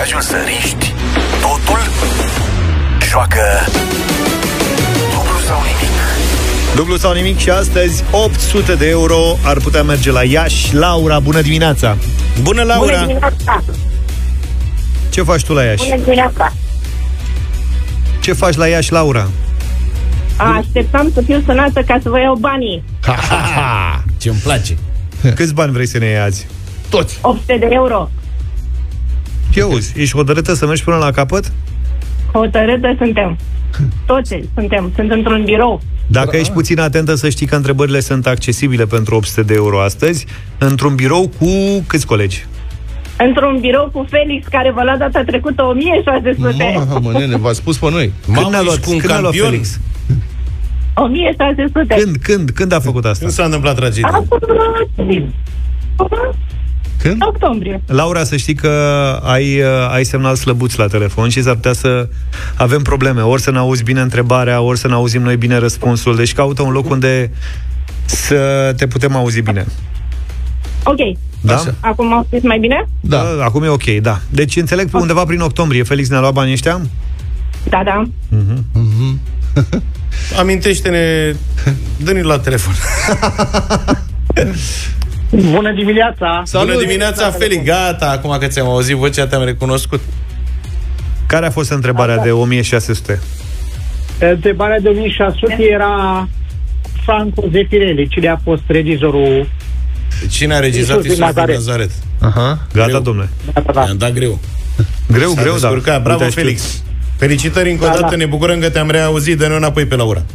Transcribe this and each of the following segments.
mesajul să riști, totul joacă dublu sau nimic. Dublu sau nimic și astăzi 800 de euro ar putea merge la Iași. Laura, bună dimineața! Bună, Laura! Bună dimineața! Ce faci tu la Iași? Bună dimineața! Ce faci la Iași, Laura? Așteptam să fiu sănată ca să vă iau banii. Ce-mi place! Câți bani vrei să ne iei azi? Toți! 800 de euro. Ce auzi? Ești hotărâtă să mergi până la capăt? Hotărâtă suntem. Toți suntem. Sunt într-un birou. Dacă ești puțin atentă, să știi că întrebările sunt accesibile pentru 800 de euro astăzi. Într-un birou cu câți colegi? Într-un birou cu Felix, care v-a luat data trecută 1600. Mamă, nene, v-a spus pe noi. Când a luat Felix? 1600. Când a făcut asta? Când s-a întâmplat tragedia? Când? Octombrie. Laura, să știi că ai semnal slăbuț la telefon și s-ar putea să avem probleme. Ori să n-auzi bine întrebarea, ori să n-auzim noi bine răspunsul. Deci caută un loc unde să te putem auzi bine. Ok. Da? Așa. Acum au spus mai bine? Da. Acum e ok, da. Deci înțeleg pe undeva prin octombrie Felix ne-a luat banii ăștia? Da, da. Amintește-ne, dă-ne la telefon. Bună dimineața! Bună dimineața, Felix. Gata, acum că ți-am auzit vocea, te-am recunoscut. Care a fost întrebarea de 1600? Întrebarea de 1600 era Franco Zeffirelli. Cine a fost regizorul? Cine a regizat Iisus din Nazaret? Aha. Gata, Greu. domnule. I-am dat greu. Greu, S-a da. descurcat. Bravo, Uite, Felix. Felicitări încă o dată, ne bucurăm că te-am reauzit. Dă-ne înapoi pe Laura.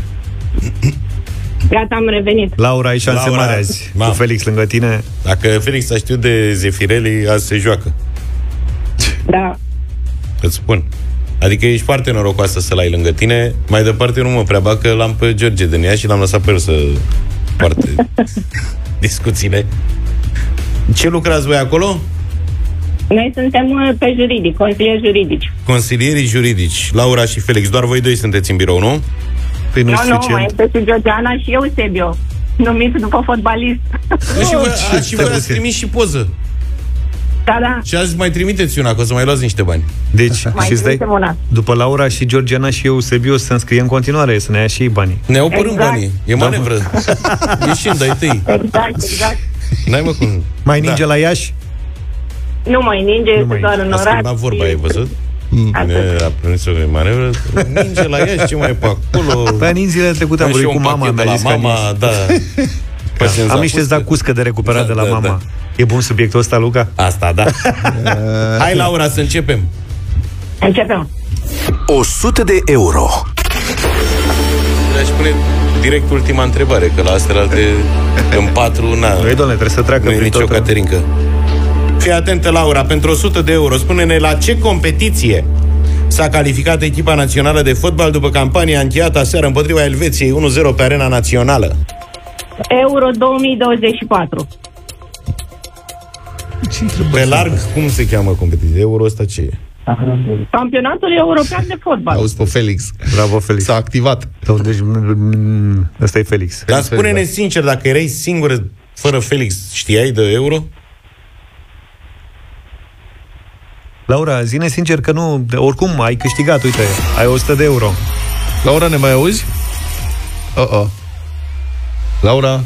Gata, am revenit. Laura, ai șanse Laura, mari azi. mamă. Cu Felix lângă tine. Dacă Felix a știut de Zeffirelli, azi se joacă. Da. Îți spun. Adică ești foarte norocoasă să-l ai lângă tine. Mai departe nu mă prea bag, că l-am pe George din ea și l-am lăsat pe el să poarte discuțiile. Ce lucrați voi acolo? Noi suntem pe juridic, consilieri juridici. Consilierii juridici. Laura și Felix, doar voi doi sunteți în birou, nu? Păi nu Nu, suficient. mai este și Georgiana și Eusebio, numit după fotbalist. Și voi ați trimis și poză. Da, da. Și azi mai trimiteți una, că o să mai luați niște bani. Deci, Mai și stai, trimitem una. după Laura și Georgiana și Eusebio să înscrie în continuare, să ne ia și ei banii. Ne-au părând Exact. banii. E manevră. Ieșim, dai tăi. Exact. N-ai mă cum. Mai ninge la Iași? Nu mai ninge, este doar în A oraș. schimbat vorba, ai văzut? Atât. A prins o manevră. Ninge la ea, ce mai e pe acolo? Păi în zilele trecute am Am și vorbit cu un mama, pachet de mi-a la zis că mama, ninge. da. Am niște zacuscă de recuperat de la mama. Da. E bun subiectul ăsta, Luca? Asta, da. Hai, Laura, să începem. Începem. 100 de euro. Aș pune direct ultima întrebare, că la astea în 4, Noi, doamne, trebuie să treacă nu e prin nicio tot. caterincă. Fii atentă, Laura, pentru 100 de euro, spune-ne la ce competiție s-a calificat echipa națională de fotbal după campania încheiată aseară împotriva Elveției 1-0 pe arena națională. Euro 2024. Pe larg, cum se cheamă competiția? Euro ăsta ce e? Campionatul european de fotbal. Auzi pe Felix. Bravo, Felix. S-a activat. Deci, ăsta e Felix. Dar spune-ne sincer, dacă erai singură fără Felix, știai de euro? Laura, zine sincer că nu, oricum ai câștigat, uite, ai 100 de euro. Laura, ne mai auzi? Laura?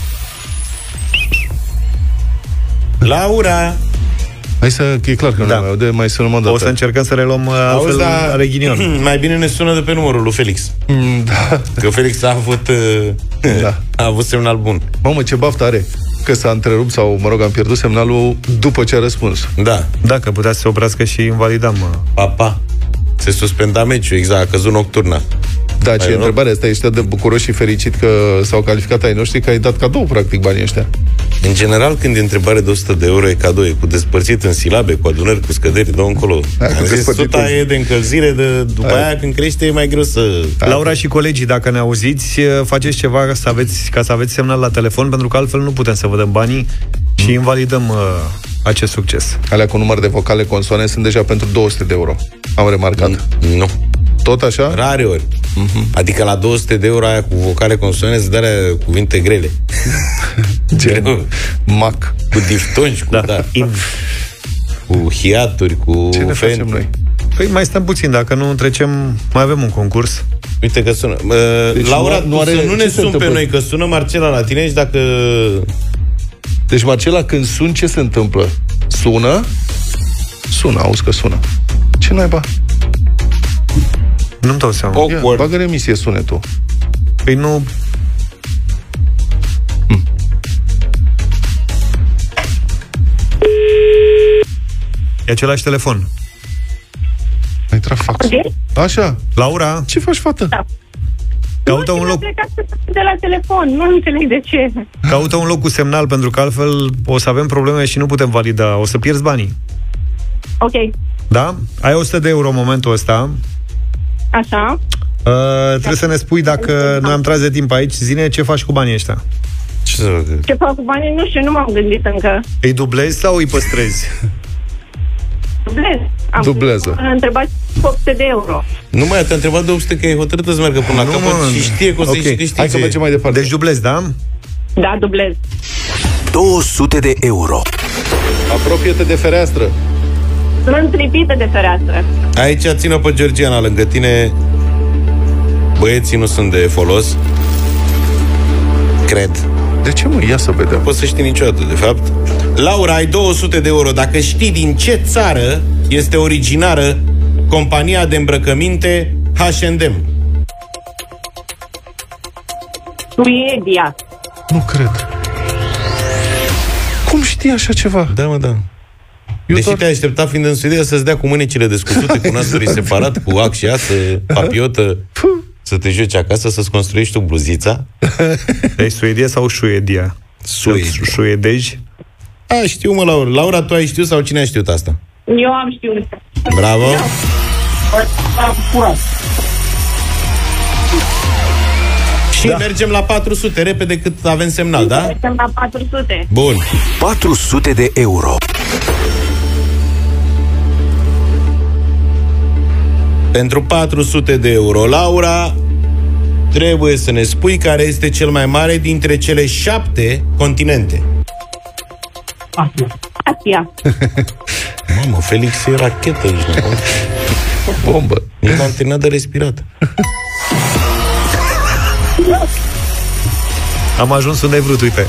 Laura! Hai să, că e clar că nu mai aude, mai sunăm o dată. O să încercăm să reluăm altfel ale ghinion. Mai bine ne sună de pe numărul lui Felix. Da. Că Felix a avut a avut semnal bun. Mamă, ce baftă are. Că s-a întrerupt sau, mă rog, am pierdut semnalul după ce a răspuns. Da. Dacă putea să se oprească și invalidam. Papa. Se suspenda meciul, exact, a căzut nocturna. Da, ce întrebarea asta, ești de bucuros și fericit că s-au calificat ai noștri, că ai dat cadou, practic, banii ăștia. În general, când e întrebare de 100 de euro, e cadou, e cu despărțit în silabe, cu adunări, cu scăderi, dă încolo. Am zis, suta e de încălzire, după aia, când crește, e mai greu să... Laura și colegii, dacă ne auziți, faceți ceva ca să aveți semnal la telefon, pentru că altfel nu putem să vă dăm banii și invalidăm acest succes. Alea cu număr de vocale consoane sunt deja pentru 200 de euro. Am remarcat. Nu. Tot așa? Rare ori. Adică la 200 de euro aia cu vocale consonane îți dă cuvinte grele. Gen Mac. Cu diftongi, cu da. cu hiaturi, cu Ce ne facem noi? Păi mai stăm puțin, dacă nu trecem, mai avem un concurs. Uite că sună. Deci Laura, nu are, să nu ne sun pe întâmplă? noi, că sună Marcela la tine și dacă... Deci, Marcela, când sun, ce se întâmplă? Sună? Sună, auzi că sună. Ce naiba? Nu-mi dau seama. Oh. Ia, Awkward. bagă în emisie sunetul. Păi nu... E același telefon. A intrat fax. Ok. Așa. Laura, Ce faci, fată? Da. caută Nu un știu, loc, a plecat de la telefon, nu înțeleg de ce. caută un loc cu semnal, pentru că altfel o să avem probleme și nu putem valida. O să pierzi banii. Ok, Da? Ai 100 de euro în momentul ăsta. așa. Trebuie să ne spui, dacă noi am tras de timp aici, zine ce faci cu banii ăștia. Ce să fac? Ce fac cu banii, nu știu, nu m-am gândit încă. Îi dublezi sau îi păstrezi? Dublez. Dublează. Am întrebat 800 de euro. Nu mai te-a întrebat de 800 că e hotărâtă să meargă până la Nu, capăt mă. și știe că o să-i Ok. câștige. Hai să mergem mai departe. Deci dublezi, da? Da, dublez. 200 de euro. Apropie-te de fereastră. Sunt lipită de fereastră. Aici ține-o pe Georgiana lângă tine. Băieții nu sunt de folos. Cred. De ce, mă? Ia să vedem. Poți să știi niciodată, de fapt. Laura, ai 200 de euro. Dacă știi din ce țară este originară compania de îmbrăcăminte H&M. Suedia. Nu cred. Cum știi așa ceva? Da, mă, da. Deși te-ai aștepta, fiind în Suedia, să-ți dea cu mânecile descusute, cu nasuri separat, cu ac și asă, papiotă, să te joci acasă, să-ți construiești tu bluzița. Deci Suedia sau Suedia? Suedia. Suedezi? A, știu, mă, Laura. Laura, tu ai știut sau cine a știut asta? Eu am știut. Bravo. Și mergem la 400, repede cât avem semnal, da? Suntem la 400. Bun. 400 de euro. Pentru 400 de euro, Laura, trebuie să ne spui care este cel mai mare dintre cele 7 continente. Asia. Mamă, Felix e rachetă aici, nu? Bombă. Nici n-am terminat de respirat. Am ajuns unde ai vrut, uite.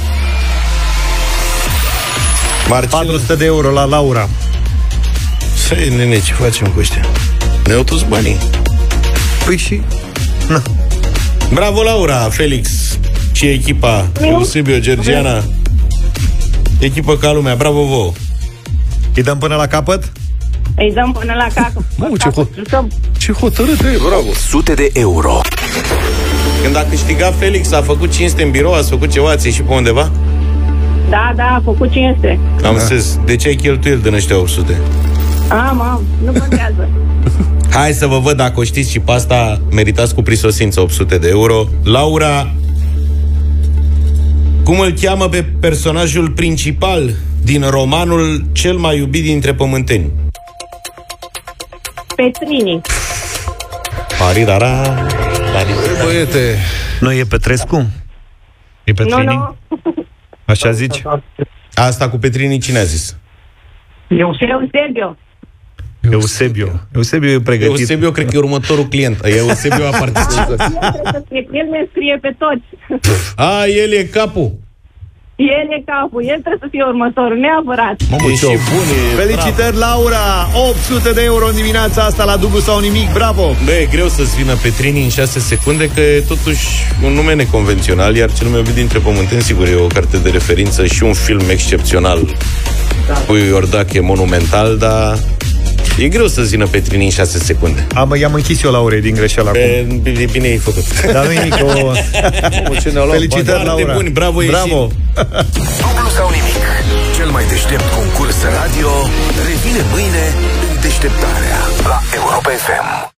Marcel, 400 de euro la Laura. Săi, nene, ce facem cu ăștia? Ne-au toți banii. Păi și... Na. Bravo, Laura, Felix și echipa Eusebio, Georgiana. Echipă ca lumea, bravo vouă. Îi dăm până la capăt? Îi dăm până la capăt. Ce hotărât e, bravo. 100 de euro. Când a câștigat Felix, a făcut 500 în birou, ați făcut ceva, ați ieșit pe undeva? Da, a făcut 500. Am înțeles. De ce ai cheltuiel din ăștia 800? Am, nu contează. Hai să vă văd dacă o știți și pe asta, meritați cu prisosință 800 de euro. Laura, cum îl cheamă pe personajul principal din romanul Cel mai iubit dintre pământeni? Petrini. Parirara. Băiete. Nu e Petrescu? E Petrini? Nu. Așa zici? Asta cu Petrini cine a zis? Eusebio. Eusebio e pregătit. Eusebio cred că e următorul client. Eusebio a participat. El ne scrie pe toți. A, el e capul. El e capul, el trebuie să fie următorul, neapărat. E și bun, e Felicitări, Laura! 800 de euro în dimineața asta la dublu sau nimic, bravo! Bă, e greu să-ți vină Petrini în 6 secunde, că e totuși un nume neconvențional, iar Cel mai iubit dintre pământeni, sigur, e o carte de referință și un film excepțional cu Iordache monumental, dar e greu să-ți vină Petrini în 6 secunde. I-am închis eu Laurei din greșeala acum. Bine ai făcut. Dar nu-i nimic, felicitări, Foarte Laura! buni, bravo, bravo. Dublu sau nimic. Cel mai deștept concurs radio revine mâine în deșteptarea la Europa FM.